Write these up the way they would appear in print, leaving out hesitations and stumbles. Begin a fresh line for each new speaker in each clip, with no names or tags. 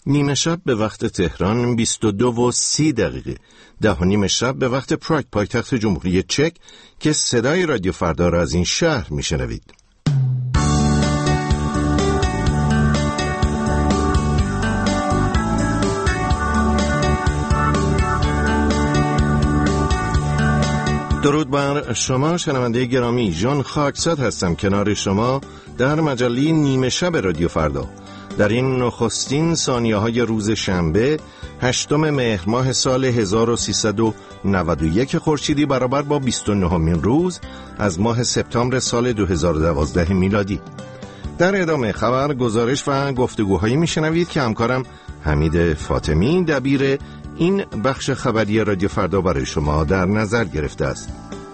نیمه شب به وقت تهران 22:30 10:30 شب به وقت پراگ پایتخت جمهوری چک که صدای رادیو فردا را از این شهر میشنوید. درود بر شما شنونده گرامی، ژان خاکساد هستم کنار شما در مجله نیمه شب رادیو فردا. در این نخستین ثانیه‌های روز شنبه 8 مهر ماه سال 1391 خورشیدی برابر با 29مین روز از ماه سپتامبر سال 2012 میلادی. در ادامه خبر، گزارش و گفتگوهایی میشنوید که همکارم حمید فاطمی دبیر این بخش خبری رادیو فردا برای شما در نظر گرفته است.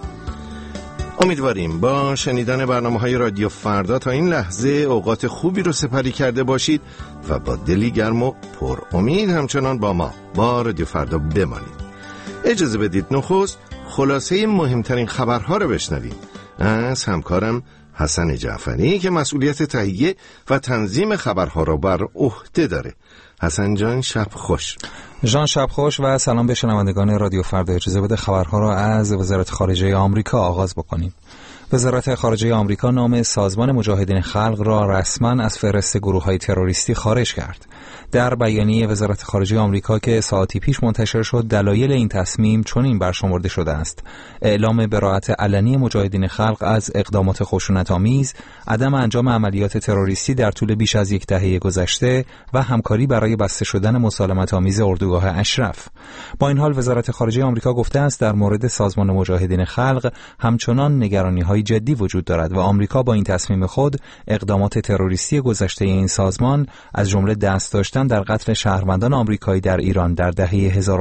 امیدواریم با شنیدن برنامه‌های رادیو فردا تا این لحظه اوقات خوبی رو سپری کرده باشید و با دلی گرم و پر امید همچنان با ما با رادیو فردا بمانید. اجازه بدید نخست خلاصه مهمترین خبرها رو بشنویم از همکارم حسن جعفری که مسئولیت تهیه و تنظیم خبرها رو بر عهده داره. حسن جان شب خوش.
ژان شب خوش و سلام به شنوندگان رادیو فردا. اجازه بده خبرها را از وزارت خارجه آمریکا آغاز بکنیم. وزارت خارجه آمریکا نام سازمان مجاهدین خلق را رسما از فهرست گروه‌های تروریستی خارج کرد. در بیانیه وزارت خارجه آمریکا که ساعتی پیش منتشر شد، دلایل این تصمیم چنین برشمرده شده است: اعلام براءت علنی مجاهدین خلق از اقدامات خشونت‌آمیز، عدم انجام عملیات تروریستی در طول بیش از یک دهه گذشته و همکاری برای بسته شدن مسالمت‌آمیز اردوگاه اشرف. با این حال وزارت خارجه آمریکا گفته است در مورد سازمان مجاهدین خلق همچنان نگرانی‌های جدی وجود دارد و آمریکا با این تصمیم خود اقدامات تروریستی گذشته این سازمان از جمله دست داشتن در قتل شهروندان آمریکایی در ایران در دهه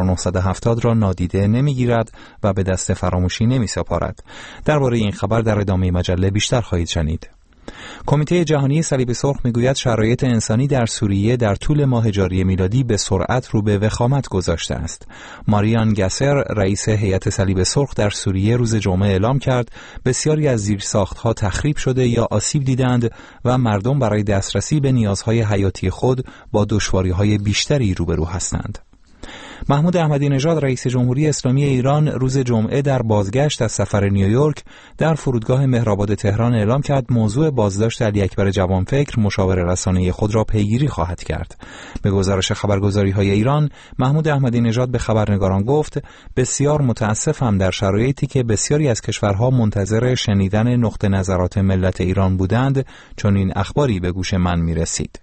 1970 را نادیده نمیگیرد و به دست فراموشی نمیسپارد. درباره این خبر در ادامه مجله بیشتر خواهید شنید. کمیته جهانی صلیب سرخ میگوید شرایط انسانی در سوریه در طول ماه جاری میلادی به سرعت رو به وخامت گذاشته است. ماریان گسر، رئیس هیئت صلیب سرخ در سوریه، روز جمعه اعلام کرد بسیاری از زیرساخت‌ها تخریب شده یا آسیب دیدند و مردم برای دسترسی به نیازهای حیاتی خود با دشواری‌های بیشتری روبرو هستند. محمود احمدی نژاد، رئیس جمهوری اسلامی ایران، روز جمعه در بازگشت از سفر نیویورک در فرودگاه مهرآباد تهران اعلام کرد موضوع بازداشت علی اکبر جوانفکر مشاور رسانه‌ای خود را پیگیری خواهد کرد. به گزارش خبرگزاری‌های ایران، محمود احمدی نژاد به خبرنگاران گفت بسیار متاسفم در شرایطی که بسیاری از کشورها منتظر شنیدن نقطه نظرات ملت ایران بودند چون این اخباری به گوش من می‌رسید.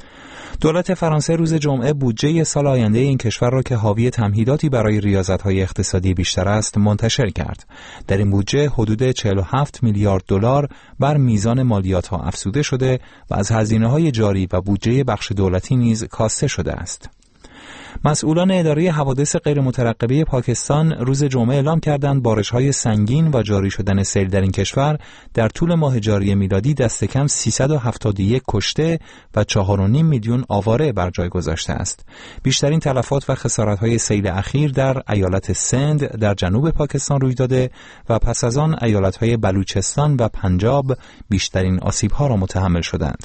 دولت فرانسه روز جمعه بودجه سال آینده این کشور را که حاوی تمهیداتی برای ریاضت‌های اقتصادی بیشتر است منتشر کرد. در این بودجه حدود 47 میلیارد دلار بر میزان مالیات‌ها افزوده شده و از هزینه‌های جاری و بودجه بخش دولتی نیز کاسته شده است. مسئولان اداره حوادث غیرمترقبه پاکستان روز جمعه اعلام کردند بارش‌های سنگین و جاری شدن سیل در این کشور در طول ماه جاری میلادی دست کم 371 کشته و 4.5 میلیون آواره بر جای گذاشته است. بیشترین تلفات و خسارت‌های سیل اخیر در ایالت سند در جنوب پاکستان روی داده و پس از آن ایالت‌های بلوچستان و پنجاب بیشترین آسیب‌ها را متحمل شدند.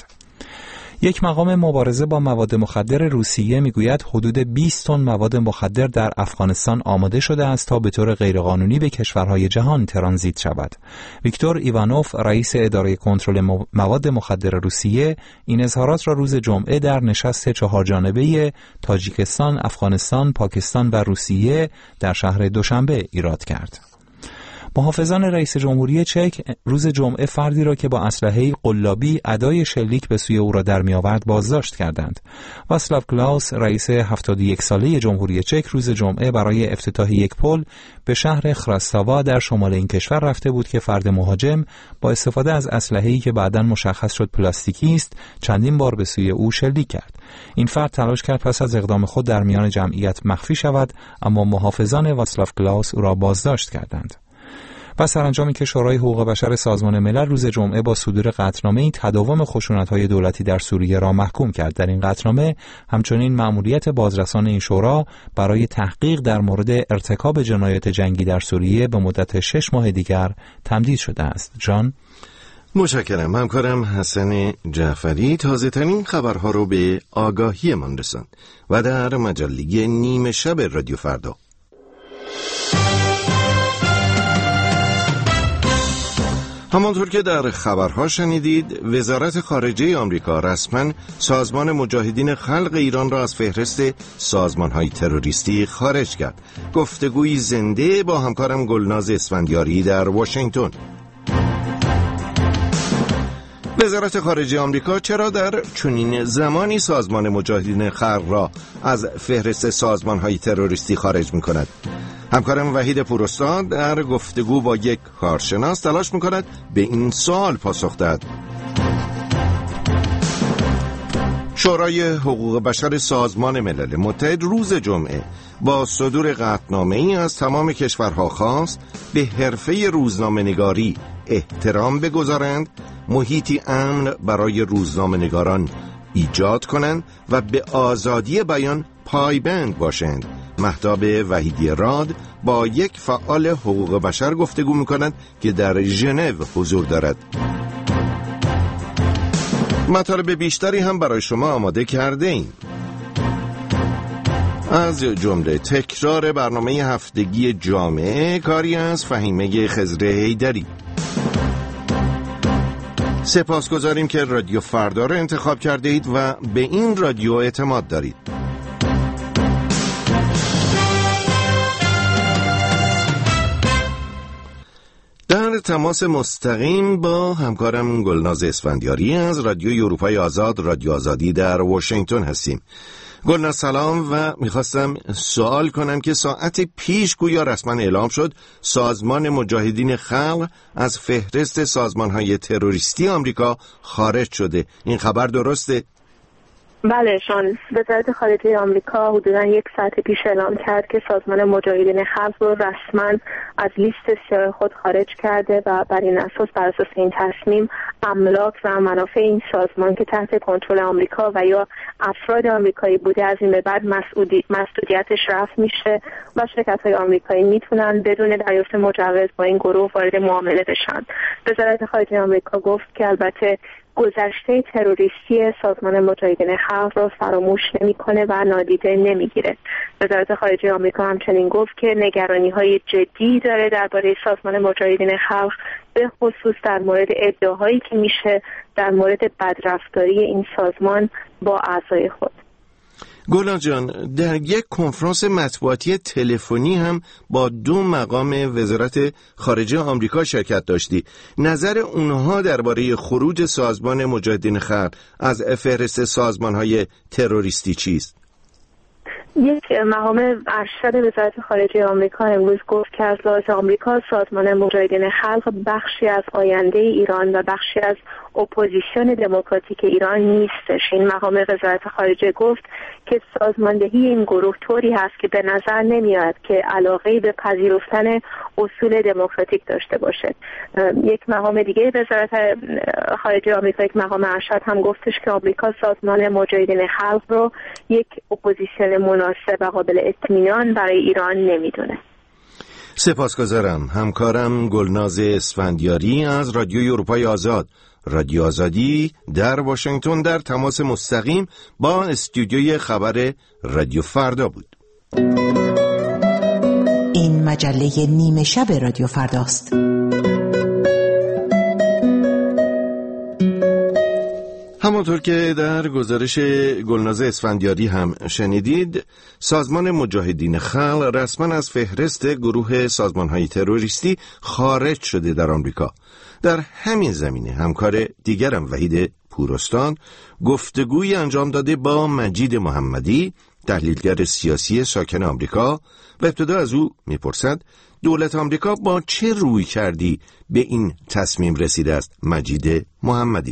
یک مقام مبارزه با مواد مخدر روسیه میگوید حدود 20 تن مواد مخدر در افغانستان آماده شده است تا به طور غیرقانونی به کشورهای جهان ترانزیت شود. ویکتور ایوانوف، رئیس اداره کنترل مواد مخدر روسیه، این اظهارات را روز جمعه در نشست 4 جانبه تاجیکستان، افغانستان، پاکستان و روسیه در شهر دوشنبه ایراد کرد. محافظان رئیس جمهوری چک روز جمعه فردی را که با اسلحه قلابی ادای شلیک به سوی او را در می‌آورد بازداشت کردند. واسلاو کلاوس، رئیس 71 ساله جمهوری چک، روز جمعه برای افتتاح یک پل به شهر خراستاوا در شمال این کشور رفته بود که فرد مهاجم با استفاده از اسلحه‌ای که بعداً مشخص شد پلاستیکی است چندین بار به سوی او شلیک کرد. این فرد تلاش کرد پس از اقدام خود در میان جمعیت مخفی شود، اما محافظان واسلاو کلاوس او را بازداشت کردند. و سرانجامی که شورای حقوق بشر سازمان ملل روز جمعه با صدور قطعنامه‌ای تداوم خشونت‌های دولتی در سوریه را محکوم کرد. در این قطعنامه همچنین مأموریت بازرسان این شورا برای تحقیق در مورد ارتکاب جنایات جنگی در سوریه به مدت 6 ماه دیگر تمدید شده است. جان؟
متشکرم. همکارم حسن جعفری تازه ترین خبرها رو به آگاهی من رساند و در مجله نیمه شب رادیو فردا. همانطور که در خبرها شنیدید، وزارت خارجه آمریکا رسما سازمان مجاهدین خلق ایران را از فهرست سازمان‌های تروریستی خارج کرد. گفتگوی زنده با همکارم گلناز اسفندیاری در واشنگتن. وزارت خارجه آمریکا چرا در چنین زمانی سازمان مجاهدین خلق را از فهرست سازمان‌های تروریستی خارج می‌کند؟ همکارم وحید پوراستاد در گفتگو با یک کارشناس تلاش می‌کند به این سوال پاسخ دهد. شورای حقوق بشر سازمان ملل متحد روز جمعه با صدور قطعنامه‌ای از تمام کشورها خواست به حرفه روزنامه‌نگاری احترام بگذارند، محیطی امن برای روزنامه‌نگاران ایجاد کنند و به آزادی بیان پایبند باشند. مهتاب وحیدی راد با یک فعال حقوق بشر گفتگو می‌کند که در ژنو حضور دارد. مطالب بیشتری هم برای شما آماده کرده ایم، از جمله تکرار برنامه هفتگی جامعه، کاری از فهیمه خضر حیدری. سپاسگزاریم که رادیو فردا را انتخاب کرده اید و به این رادیو اعتماد دارید. در تماس مستقیم با همکارم گلناز اسفندیاری از رادیوی اروپای آزاد، رادیو آزادی در واشنگتن هستیم. گلناز سلام، و میخواستم سوال کنم که ساعت پیش گویا رسما اعلام شد سازمان مجاهدین خلق از فهرست سازمان‌های تروریستی آمریکا خارج شده. این خبر درسته؟
بله، وزارت خارجه آمریکا حدوداً یک ساعت پیش اعلام کرد که سازمان مجاهدین خلق رو رسما از لیست سیاه خود خارج کرده و بر این اساس، بر اساس این تصمیم، املاک و منافع این سازمان که تحت کنترل آمریکا و یا افراد آمریکایی بوده از این به بعد مسئولیتش رفع میشه و شرکت‌های آمریکایی میتونن بدون دریافت مجوز با این گروه وارد معامله بشن. وزارت خارجه آمریکا گفت که البته گذشته تروریستی سازمان مجاهدین خلق را فراموش نمی‌کنه و نادیده نمیگیره. وزارت خارجه آمریکا همچنین گفت که نگرانی‌های جدی داره درباره سازمان مجاهدین خلق، به خصوص در مورد ادعاهایی که میشه در مورد بدرفتاری این سازمان با اعضای خود.
گلناز جان، در یک کنفرانس مطبوعاتی تلفنی هم با 2 مقام وزارت خارجه آمریکا شرکت داشتی. نظر اونها درباره خروج سازمان مجاهدین خلق از فهرست سازمان‌های تروریستی چیست؟
یک مقام ارشد وزارت خارجه آمریکا امروز گفت که از لحاظ آمریکا سازمان مجاهدین خلق بخشی از آینده ایران و بخشی از اپوزیسیون دموکراتیک ایران نیستش. این مقام وزارت خارجه گفت که سازماندهی این گروه طوری هست که به نظر نمیاد که علاقه‌ای به پذیرفتن اصول دموکراتیک داشته باشه. یک مقام دیگه وزارت خارجه آمریکا، یک مقام ارشد، هم گفتش که آمریکا سازمان مجاهدین خلق رو یک اپوزیسیون مناسب و قابل اطمینان برای ایران نمیدونه.
سپاسگزارم. همکارم گلناز اسفندیاری از رادیوی اروپای آزاد، رادیو آزادی در واشنگتن، در تماس مستقیم با استودیوی خبر رادیو فردا بود.
این مجله نیمه شب رادیو فرداست.
همانطور که در گزارش گلناز اسفندیاری هم شنیدید، سازمان مجاهدین خلق رسما از فهرست گروه سازمان‌های تروریستی خارج شده در آمریکا. در همین زمینه همکار دیگرم وحید پوراستان گفتگوی انجام داده با مجید محمدی، تحلیلگر سیاسی ساکن آمریکا، و ابتدا از او میپرسد دولت آمریکا با چه روی کردی به این تصمیم رسیده است. مجید محمدی: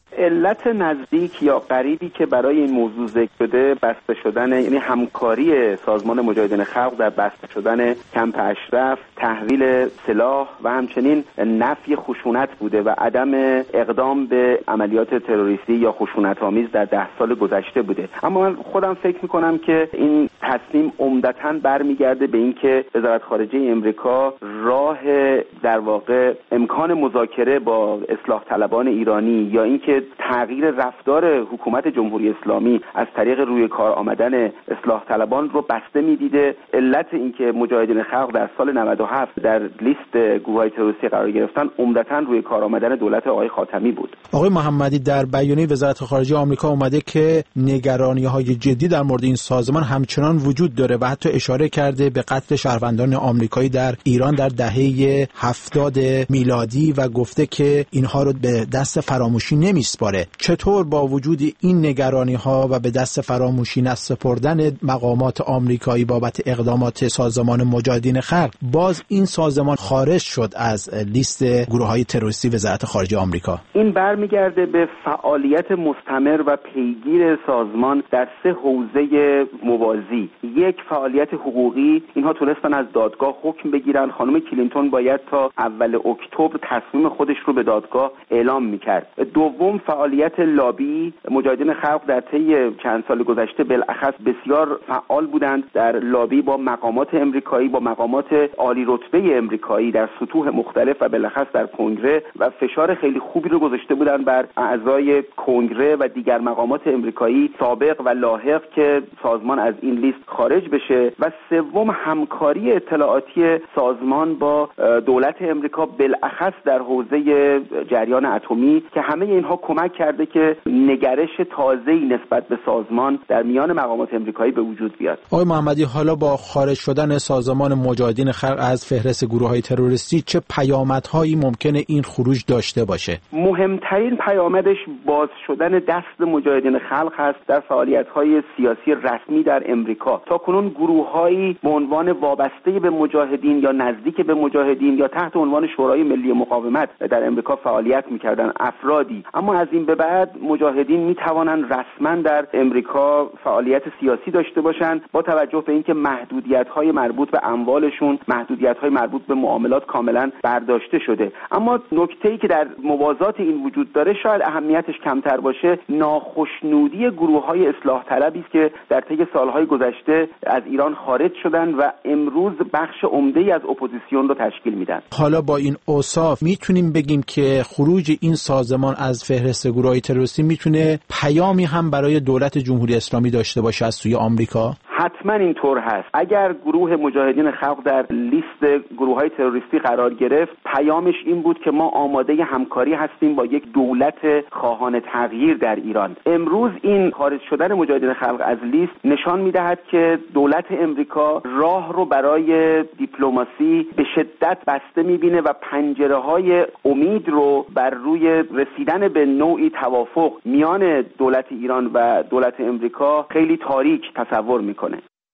علت نزدیک یا قریبی که برای این موضوع ذکر شده بسته شدن، یعنی همکاری سازمان مجاهدین خلق در بسته شدن کمپ اشرف، تحویل سلاح و همچنین نفی خشونت بوده و عدم اقدام به عملیات تروریستی یا خشونت‌آمیز در 10 سال گذشته بوده. اما من خودم فکر می‌کنم که این تصمیم عمدتاً برمیگرده به اینکه وزارت خارجه امریکا راه در واقع امکان مذاکره با اصلاح طلبان ایرانی یا اینکه تغییر رفتار حکومت جمهوری اسلامی از طریق روی کار آمدن اصلاح طلبان رو بسته می‌دیده. علت اینکه مجاهدین خلق در سال 97 در لیست گروه‌های تروریستی قرار گرفتن عمدتاً روی کار آمدن دولت آقای خاتمی بود.
آقای محمدی، در بیانیه وزارت خارجه آمریکا اومده که نگرانی‌های جدی در مورد این سازمان همچنان وجود داره و حتی اشاره کرده به قتل شهروندان آمریکایی در ایران در دهه 70 میلادی و گفته که اینها رو به دست فراموشی نمیسپاره. چطور با وجود این نگرانی‌ها و به دست فراموشی نسپردن مقامات آمریکایی بابت اقدامات سازمان مجاهدین خلق باز این سازمان خارج شد از لیست گروه‌های تروریستی وزارت خارجه آمریکا؟
این برمیگرده به فعالیت مستمر و پیگیر سازمان در 3 حوزه موازی. یک، فعالیت حقوقی، اینها تونستن از دادگاه حکم بگیرن. خانم کلینتون باید تا اول اکتبر تصمیم خودش رو به دادگاه اعلام میکرد. دوم، فعالیت لابی. مجاهدین خلق در طی چند سال گذشته بالاخص بسیار فعال بودند در لابی با مقامات امریکایی، با مقامات عالی رتبه امریکایی در سطوح مختلف و بالاخص در کنگره و فشار خیلی خوبی رو گذاشته بودند بر اعضای کنگره و دیگر مقامات امریکایی سابق و لاحق که سازمان از این لیست خارج بشه. و سوم، همکاری اطلاعاتی سازمان با دولت امریکا بالاخص در حوزه جریان اتمی که همه اینها کمک کرده که نگرش تازه‌ای نسبت به سازمان در میان مقامات امریکایی به وجود بیاد.
آقای محمدی، حالا با خارج شدن سازمان مجاهدین خلق از فهرست گروه‌های تروریستی چه پیامدهایی ممکنه این خروج داشته باشه؟
مهمترین پیامدش باز شدن دست مجاهدین خلق هست در فعالیت‌های سیاسی رسمی در امریکا. تاکنون گروه‌هایی به عنوان وابسته به مجاهدین یا نزدیک به مجاهدین یا تحت عنوان شورای ملی مقاومت در امریکا فعالیت می‌کردند، افرادی. اما از این به بعد مجاهدین می‌توانند رسما در امریکا فعالیت سیاسی داشته باشند با توجه به اینکه محدودیت‌های مربوط به اموالشون، محدودیت‌های مربوط به معاملات کاملاً برداشته شده. اما نکته‌ای که در موازات این وجود داره شاید اهمیتش کمتر باشه، ناخشنودی گروه‌های اصلاح طلبی است که در طی سال‌های گذشته از ایران خارج شدن و امروز بخش عمده‌ای از اپوزیسیون رو تشکیل میدن.
حالا با این اوصاف میتونیم بگیم که خروج این سازمان از فهرست گروه‌های تروریستی میتونه پیامی هم برای دولت جمهوری اسلامی داشته باشه از سوی آمریکا؟
حتما اینطور هست. اگر گروه مجاهدین خلق در لیست گروه‌های تروریستی قرار گرفت، پیامش این بود که ما آماده همکاری هستیم با یک دولت خواهان تغییر در ایران. امروز این خارج شدن مجاهدین خلق از لیست نشان می‌دهد که دولت امریکا راه رو برای دیپلماسی به شدت بسته می‌بینه و پنجره‌های امید رو بر روی رسیدن به نوعی توافق میان دولت ایران و دولت امریکا خیلی تاریک تصور می‌کنه.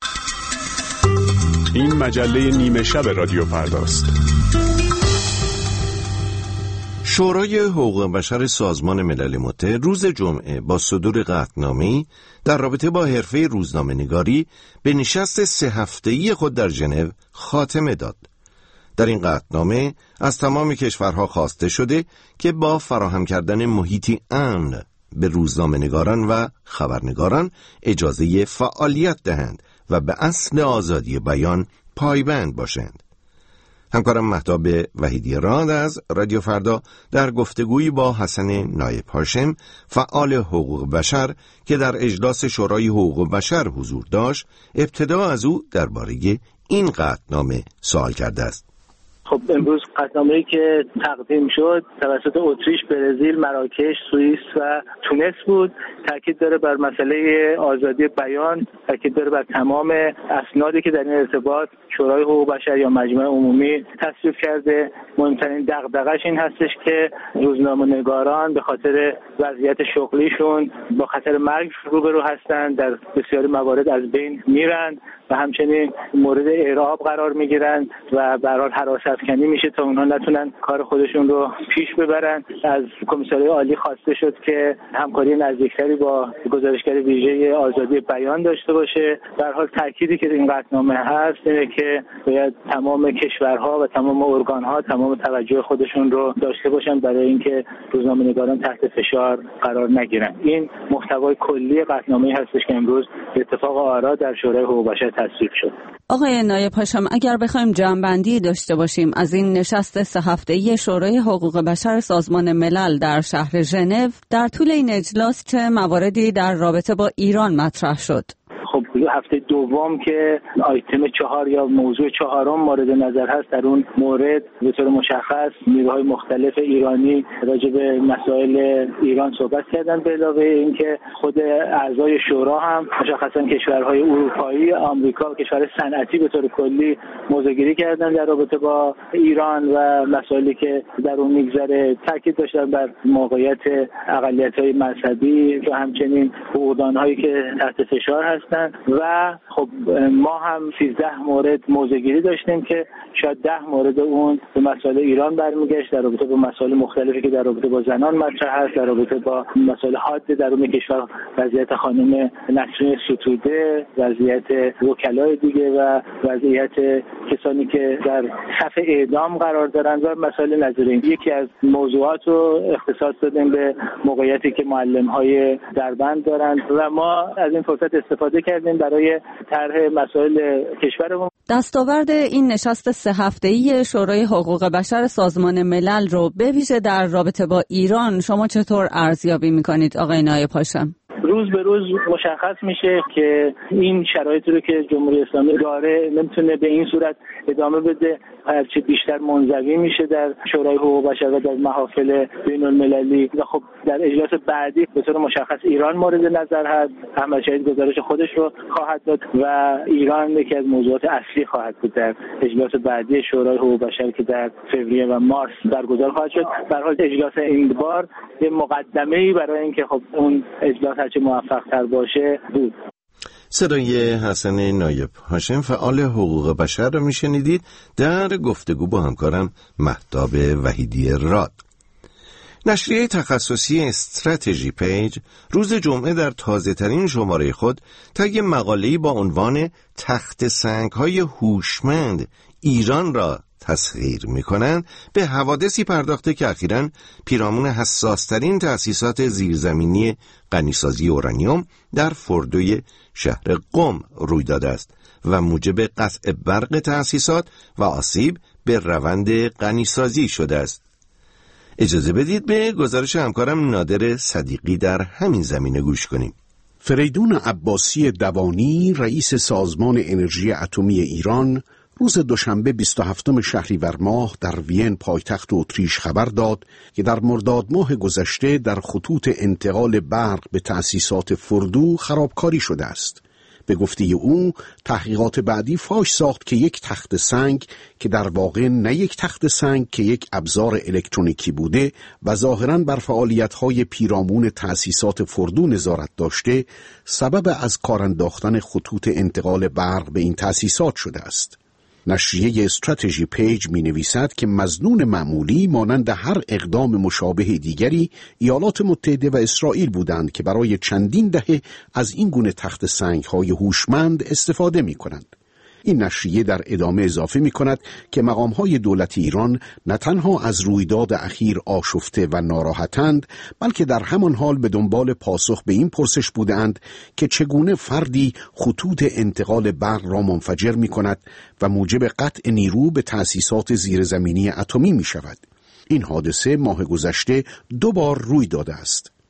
این مجله نیمه شب رادیو فرداست.
شورای حقوق بشر سازمان ملل متحد روز جمعه با صدور قطعنامه‌ای در رابطه با حرفه روزنامه‌نگاری به نشست 3 هفته‌ای خود در ژنو خاتمه داد. در این قطعنامه از تمام کشورها خواسته شده که با فراهم کردن محیطی امن به روزنامه‌نگاران و خبرنگاران اجازه فعالیت دهند و به اصل آزادی بیان پایبند باشند. همکارم مهتاب وحیدی راد از رادیو فردا در گفتگویی با حسن نایب هاشم، فعال حقوق بشر که در اجلاس شورای حقوق بشر حضور داشت، ابتدا از او درباره این قطعنامه سوال کرده است.
خب امروز قطعنامه‌ای که تقدیم شد توسط اتریش، برزیل، مراکش، سوئیس و تونس بود، تاکید داره بر مسئله آزادی بیان، تاکید داره بر تمام اسنادی که در این ارتباط شورای حقوق بشر یا مجمع عمومی تصویب کرده. مهمترین دغدغه‌اش این هستش که روزنامه‌نگاران به خاطر وضعیت شغلیشون با خطر مرگ روبرو هستند، در بسیاری موارد از بین میرن و همچنین مورد اعراب قرار میگیرن و به هر حال هراس‌افکنی میشه تا اونها نتونن کار خودشون رو پیش ببرن. از کمیساریای عالی خواسته شد که همکاری نزدیکتری با گزارشگر ویژه آزادی بیان داشته باشه. در حال تأکیدی که این قطعنامه هست اینه که باید تمام کشورها و تمام ارگان‌ها تمام توجه خودشون رو داشته باشن برای اینکه روزنامه‌نگاران تحت فشار قرار نگیرن. این محتوای کلی قطعنامه‌ای هستش که امروز به اتفاق آرا در شورای حقوق بشر تصویب شد.
آقای نایب هاشم، اگر بخوایم جمع‌بندی داشته باشیم از این نشست 3 هفته‌ای شورای حقوق بشر سازمان ملل در شهر ژنو، در طول این اجلاس چه مواردی در رابطه با ایران مطرح شد؟
خب هفته دوم که آیتم 4 یا موضوع 4 مورد نظر هست، در اون مورد به طور مشخص نیروهای مختلف ایرانی راجع به مسائل ایران صحبت کردن، به علاوه اینکه خود اعضای شورا هم مشخصا کشورهای اروپایی، آمریکا و کشورهای صنعتی به طور کلی موضع‌گیری کردن در رابطه با ایران و مسائلی که در اون میگذره. تاکید داشتن بر موقعیت اقلیت‌های مذهبی و همچنین حقوقدان‌هایی که تحت فشار هستند و خب ما هم 13 مورد موضع‌گیری داشتیم که شاید 10 مورد اون به مسائل ایران برمیگشت، در رابطه با مسائل مختلفی که در رابطه با زنان مطرح هست، در رابطه با مسائل حاد درون کشور، وضعیت خانم نسرین ستوده، وضعیت وکلای دیگه و وضعیت کسانی که در صف اعدام قرار دارن و مسائل نظیر این. یکی از موضوعات رو اختصاص دادیم به موقعیتی که معلم‌های دربند دارن و ما از این فرصت استفاده کردیم برای طرح مسائل کشورمون.
دستاورد این نشست 3 هفته‌ای شورای حقوق بشر سازمان ملل رو به ویژه در رابطه با ایران شما چطور ارزیابی می‌کنید آقای نایب هاشم؟
روز به روز مشخص میشه که این شرایطی رو که جمهوری اسلامی داره نمیتونه به این صورت ادامه بده، هرچه بیشتر منزوی میشه در شورای حقوق بشر و در محافل بین‌المللی و خب در اجلاس بعدی به طور مشخص ایران مورد نظر هست. احمد شهید گزارش خودش رو خواهد داد و ایران یکی از موضوعات اصلی خواهد بود در اجلاس بعدی شورای حقوق بشر که در فوریه و مارس برگزار خواهد شد. به هر حال اجلاس این بار یه مقدمه‌ای برای اینکه خب اون اجلاس هرچه موفق‌تر باشه بود.
صدای حسن نایب هاشم فعال حقوق بشر را میشنیدید در گفتگو با همکارم مهتاب وحیدی راد. نشریه تخصصی استراتژی پیج روز جمعه در تازه‌ترین شماره خود طی مقاله‌ای با عنوان تخت سنگ‌های هوشمند ایران را تسخیر می‌کنند به حوادثی پرداخته که اخیراً پیرامون حساس‌ترین تأسیسات زیرزمینی غنیسازی اورانیوم در فردوی شهر قم روی داده است و موجب قطع برق تأسیسات و آسیب به روند غنیسازی شده است. اجازه بدید به گزارش همکارم نادر صدیقی در همین زمینه گوش کنیم.
فریدون عباسی دوانی رئیس سازمان انرژی اتمی ایران روز دوشنبه 27 شهریور ماه در وین پایتخت اتریش خبر داد که در مرداد ماه گذشته در خطوط انتقال برق به تأسیسات فردو خرابکاری شده است. به گفته او تحقیقات بعدی فاش ساخت که یک تخت سنگ که در واقع نه یک تخت سنگ که یک ابزار الکترونیکی بوده و ظاهراً بر فعالیت‌های پیرامون تأسیسات فردو نظارت داشته سبب از کار انداختن خطوط انتقال برق به این تأسیسات شده است. نشریه استراتژی پیج می نویسد که مظنون معمولی مانند هر اقدام مشابه دیگری ایالات متحده و اسرائیل بودند که برای چندین دهه از این گونه تخت سنگ‌های هوشمند استفاده می کنند. این نشریه در ادامه اضافه می کند که مقام‌های دولت ایران نه تنها از رویداد اخیر آشفته و ناراحتند، بلکه در همان حال به دنبال پاسخ به این پرسش بودند که چگونه فردی خطوط انتقال برق را منفجر می کند و موجب قطع نیرو به تأسیسات زیرزمینی اتمی می شود. این حادثه ماه گذشته 2 بار روی داده است.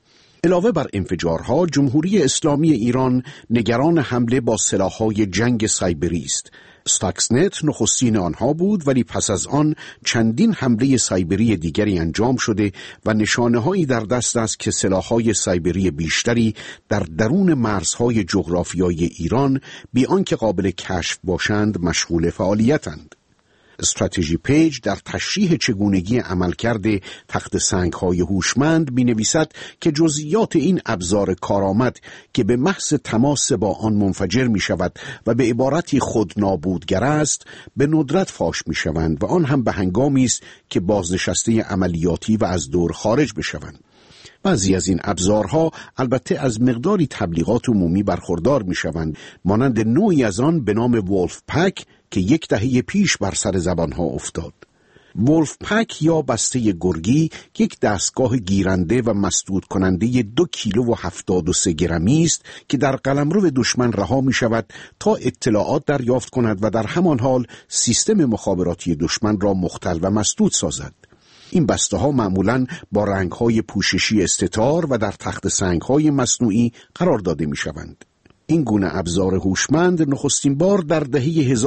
علاوه بر انفجارها، جمهوری اسلامی ایران نگران حمله با سلاح‌های جنگ سایبری است. استاکسنت نخستین آنها بود، ولی پس از آن چندین حمله سایبری دیگری انجام شده و نشانه‌هایی در دست است که سلاح‌های سایبری بیشتری در درون مرزهای جغرافیایی ایران بی آنکه قابل کشف باشند مشغول فعالیتند. استراتژی پیج در تشریح چگونگی عملکرد تخت سنگ‌های هوشمند می‌نویسد که جزئیات این ابزار کارآمد که به محض تماس با آن منفجر می‌شود و به عبارتی خود نابودگر است، به ندرت فاش می‌شوند و آن هم به هنگامی است که بازنشسته عملیاتی و از دور خارج بشوند. بعضی از این ابزارها البته از مقداری تبلیغات عمومی برخوردار می‌شوند، مانند نوعی از آن به نام ولف پک که 10 دهه پیش بر سر زبانها افتاد. ولف پک یا بسته گرگی یک دستگاه گیرنده و مسدود کننده 2 کیلو و 73 گرمی است که در قلمرو دشمن رها می شود تا اطلاعات دریافت کند و در همان حال سیستم مخابراتی دشمن را مختل و مسدود سازد. این بسته ها معمولاً با رنگ های پوششی استتار و در تخت سنگ های مصنوعی قرار داده می شوند. این گونه ابزار هوشمند نخستین بار در دهه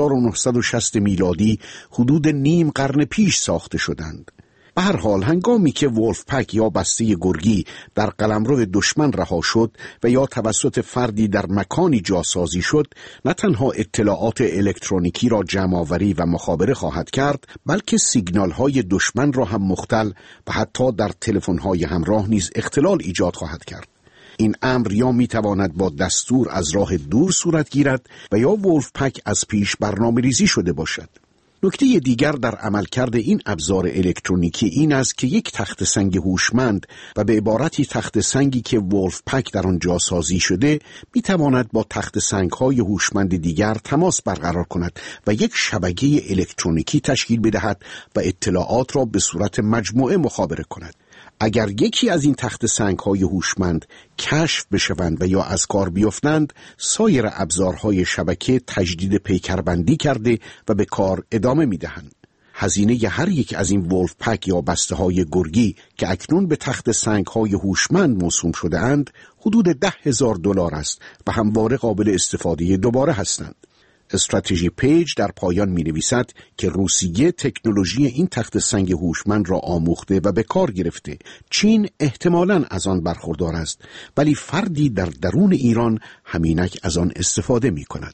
1960 میلادی حدود نیم قرن پیش ساخته شدند. به هر حال هنگامی که ولف پک یا بسته گرگی در قلمرو دشمن رها شد و یا توسط فردی در مکانی جاسازی شد، نه تنها اطلاعات الکترونیکی را جمع‌آوری و مخابره خواهد کرد، بلکه سیگنال‌های دشمن را هم مختل و حتی در تلفن‌های همراه نیز اختلال ایجاد خواهد کرد. این امر یا میتواند با دستور از راه دور صورت گیرد و یا ولف پک از پیش برنامه‌ریزی شده باشد. نکته دیگر در عملکرد این ابزار الکترونیکی این است که یک تخت سنگ هوشمند و به عبارتی تخت سنگی که ولف پک در آن جاسازی شده میتواند با تخت سنگ‌های هوشمند دیگر تماس برقرار کند و یک شبکه الکترونیکی تشکیل بدهد و اطلاعات را به صورت مجموعه مخابره کند. اگر یکی از این تخت سنگ‌های هوشمند کشف بشوند و یا از کار بیفتند، سایر ابزارهای شبکه تجدید پیکربندی کرده و به کار ادامه می‌دهند. هزینه هر یک از این ولف پک یا بسته‌های گرگی که اکنون به تخت سنگ‌های هوشمند موسوم شده اند، حدود $10,000 است و همواره قابل استفاده دوباره هستند. استراتژی پیج در پایان می نویسد که روسیه تکنولوژی این تخت سنگ هوشمند را آموخته و به کار گرفته. چین احتمالاً از آن برخوردار است، ولی فردی در درون ایران همینک از آن استفاده می کند.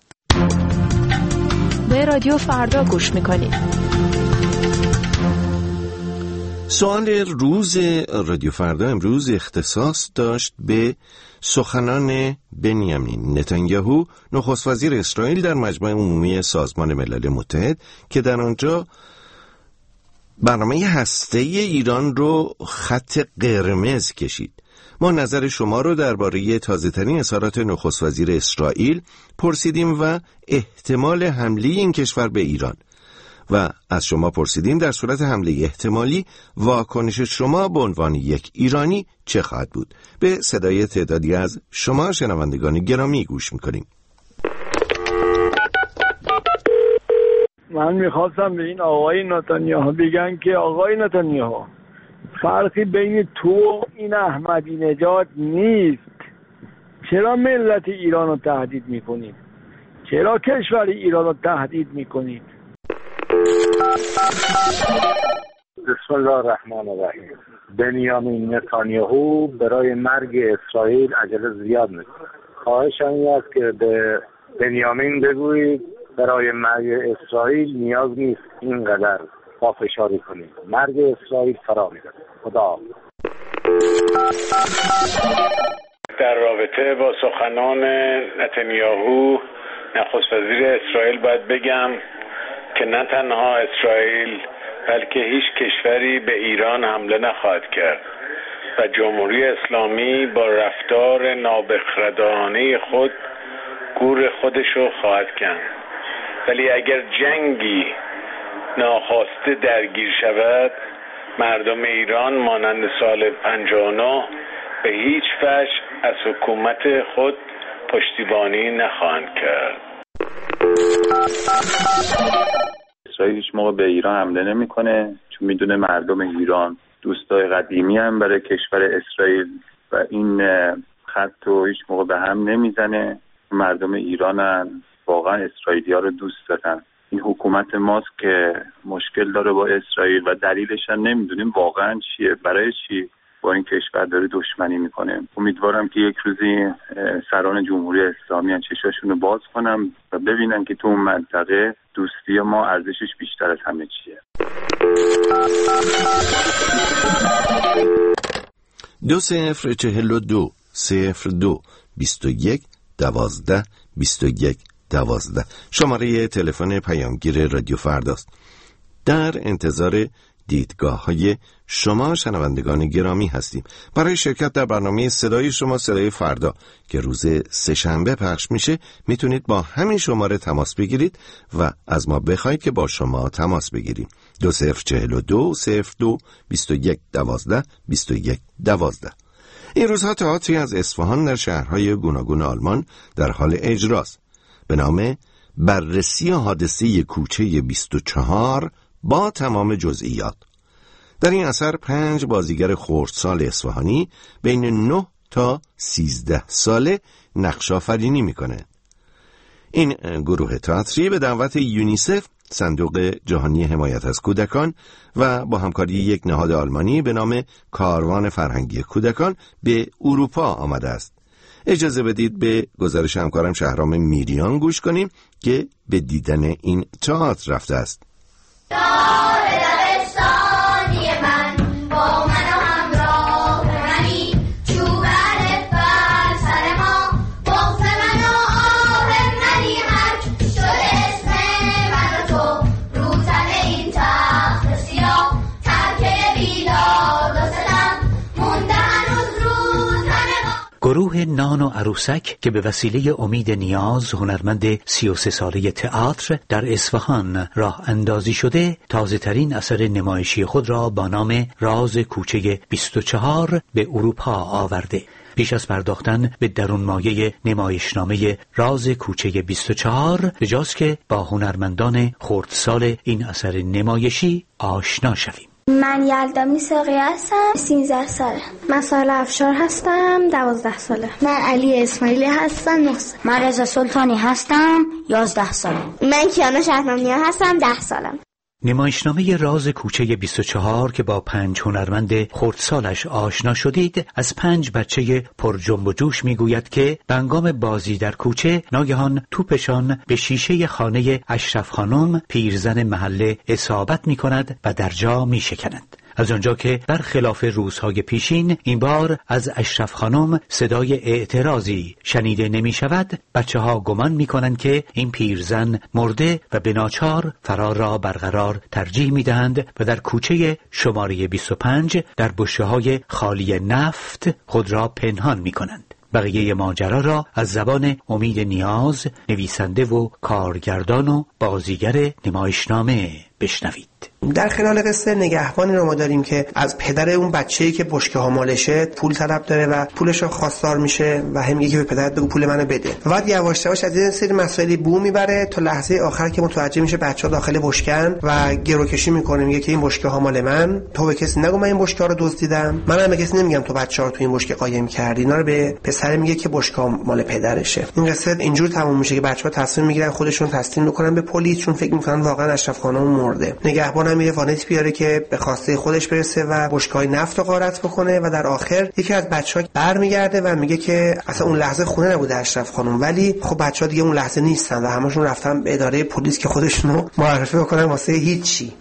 به رادیو فردا گوش می کنید.
سوال روز رادیو فردا امروز اختصاص داشت به سخنان بنیامین نتانیاهو، نخست وزیر اسرائیل، در مجمع عمومی سازمان ملل متحد که در آنجا برنامه هسته ایران رو خط قرمز کشید. ما نظر شما رو درباره تازه‌ترین اظهارات نخست وزیر اسرائیل پرسیدیم و احتمال حمله این کشور به ایران و از شما پرسیدیم در صورت حمله احتمالی واکنش شما به عنوان یک ایرانی چه خواهد بود. به صدای تعدادی از شما شنوندگان گرامی گوش میکنیم.
من میخواستم به این آقای نتانیاهو بگم که آقای نتانیاهو، فرقی بین تو و این احمدی نژاد نیست. چرا ملت ایران رو تهدید میکنید؟ چرا کشور ایران رو تهدید میکنید؟
بسم الله الرحمن الرحیم. بنیامین نتانیاهو برای مرگ اسرائیل عجله زیاد میکنه. خواهشم این است که به بنیامین بگویید برای مرگ اسرائیل نیاز نیست اینقدر پافشاری کنید. مرگ اسرائیل فرا میرسه. خدا.
در رابطه با سخنان نتانیاهو نخست وزیر اسرائیل باید بگم که نه تنها اسرائیل بلکه هیچ کشوری به ایران حمله نخواهد کرد و جمهوری اسلامی با رفتار نابخردانه خود گور خودشو خواهد کند. ولی اگر جنگی ناخواسته درگیر شود، مردم ایران مانند سال 59 به هیچ وجه از حکومت خود پشتیبانی نخواهند کرد.
اسرائیل هیچ موقع به ایران حمله نمیکنه، چون میدونه مردم ایران دوستای قدیمی هم برای کشور اسرائیل و این خط رو هیچ موقع به هم نمیزنه. مردم ایرانن واقعا اسرائیلی‌ها رو دوست دارن. این حکومت ماست که مشکل داره با اسرائیل و دلیلش هم نمیدونیم واقعا چیه، برای چی با این کشور داره دشمنی میکنه. امیدوارم که یک روزی سران جمهوری اسلامی چشاشون رو باز کنم و ببینن که تو اون منطقه دوستی ما ارزشش بیشتر از همه چیه.
2022-02-21-12-21-12 شماره تلفن پیامگیر رادیو فرداست. در انتظار دیدگاه‌های شما شنوندگان گرامی هستیم. برای شرکت در برنامه صدای شما صدای فردا که روز سه‌شنبه پخش میشه میتونید با همین شماره تماس بگیرید و از ما بخواید که با شما تماس بگیریم. 2042-02-21-12-21-12. این روزها تئاتری از اصفهان در شهرهای گوناگون آلمان در حال اجراست به نام بررسی حادثه کوچه 24 با تمام جزئیات. در این اثر 5 بازیگر خردسال اصفهانی بین 9 تا 13 ساله نقش آفرینی میکنه. این گروه تئاتری به دعوت یونیسف، صندوق جهانی حمایت از کودکان و با همکاری یک نهاد آلمانی به نام کاروان فرهنگی کودکان به اروپا آمده است. اجازه بدید به گزارش همکارم شهرام میریان گوش کنیم که به دیدن این تئاتر رفته است.
گروه نان و عروسک که به وسیله امید نیاز هنرمند 33 ساله تئاتر در اصفهان راه اندازی شده، تازه ترین اثر نمایشی خود را با نام راز کوچه 24 به اروپا آورده. پیش از پرداختن به درونمایه نمایشنامه راز کوچه 24 بجاست که با هنرمندان خردسال این اثر نمایشی آشنا شویم.
من یلدا میساقی هستم، 13 ساله. من سال افشار هستم، 12 ساله. من علی اسماعیلی هستم، 9 ساله.
من رضا سلطانی هستم، 11 ساله.
من کیانا شهرامیا هستم، 10 سالم.
نمایشنامه راز کوچه 24 که با 5 هنرمند خردسالش آشنا شدید، از 5 بچه پر جنب و جوش میگوید که به هنگام بازی در کوچه ناگهان توپشان به شیشه خانه اشرف خانم پیرزن محله اصابت میکند و در جا میشکند. از آنجا که برخلاف روزهای پیشین این بار از اشرف خانم صدای اعتراضی شنیده نمی شود، بچه ها گمان می کنند که این پیرزن مرده و به ناچار فرار را برقرار ترجیح می دهند و در کوچه شماره 25 در بشکه های خالی نفت خود را پنهان می کنند. بقیه ماجرا را از زبان امید نیاز، نویسنده و کارگردان و بازیگر نمایشنامه بشنوید.
در خلال قصه نگهبانی رو ما داریم که از پدر اون بچه‌ای که بشکه ها مالشه پول طلب داره و پولش رو خواستار میشه و هم میگه که به پدرت بگو پول منو بده. و بعد یواش یواش از این سری مسائلی بو میبره تا لحظه آخر که متوجه میشه بچه‌ها داخل بشکن و گروکشی میکنه، میگه که این بشکه ها مال من، تو به کسی نگو من این بشکه ها رو دزدیدم، منم به کسی نمیگم تو بچه‌ها رو تو این بشکه قایم کردی. اینا رو به پسر میگه که بشکه ها مال پدرشه. این قصه اینجور تموم میشه که بچه‌ها تصمیم میگیرن خودشون تسلیم بکنن به پلیس، چون فکر میکنن واقعا اشرف خانم مرده. نگهبان هم میره وانت بیاره که به خواسته خودش برسه و بشکه‌های نفت رو غارت بکنه و در آخر یکی از بچه‌ها برمیگرده و میگه که اصلا اون لحظه خونه نبوده اشرف خانم، ولی خب بچه‌ها دیگه اون لحظه نیستن و همشون رفتن به اداره پلیس که خودشونو معرفی بکنن واسه هیچی.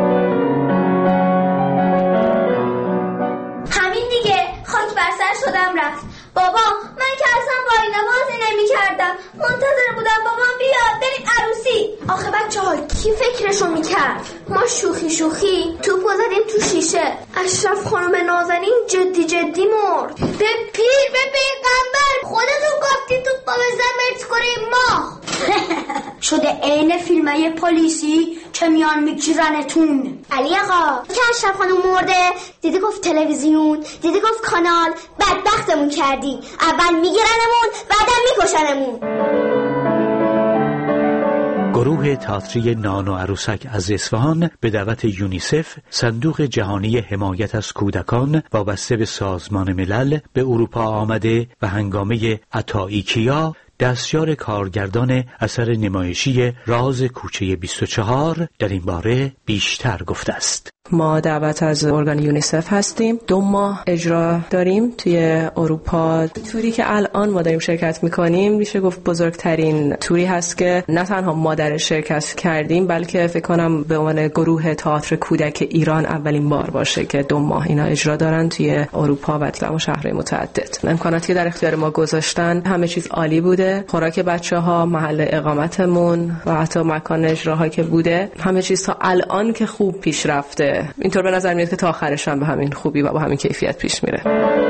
همین دیگه، خاک بر سر شدم رفت. بابا من که اصلا با اینا بازی نمی‌کردم، منتظر بودم بابام بیاد بریم عروسی. آخه بچه‌ها کی فکرشو میکرد؟ ما شوخی توپو زدیم تو شیشه. اشرف خانم نازنین جدی مرد. به پیر به پیغمبر خودتون گفتی توپو بزن مرد کنیم ما.
شده عین فیلمای پلیسی که میان میگیرنتون.
علی آقا که اشرف خانم مرده دیدی گفت تلویزیون، دیدی گفت کانال، بدبختمون کردی. اول میگیرنمون بعدم میکشنمون.
گروه گروه تئاتری نان و عروسک از اصفهان به دعوت یونیسف صندوق جهانی حمایت از کودکان وابسته به سازمان ملل به اروپا آمده و هنگامه عطاییکیا دستیار کارگردان اثر نمایشی راز کوچه 24 در این باره بیشتر گفته است.
ما دعوت از ارگان یونیسف هستیم. 2 ماه اجرا داریم توی اروپا. توری که الان ما داریم شرکت میکنیم میشه گفت بزرگترین توری هست که نه تنها ما در شرکت کردیم بلکه فکر کنم به عنوان گروه تئاتر کودک ایران اولین بار باشه که 2 ماه اینا اجرا دارن توی اروپا و شهرهای متعدد. امکاناتی که در اختیار ما گذاشتن همه چیز عالی بوده. خوراک بچه‌ها، محل اقامتمون و حتی مکان اجراها که بوده، همه چیز تا الان که خوب پیش رفته. اینطور به نظر میاد که تا آخرش هم به همین خوبی و با همین کیفیت پیش میره.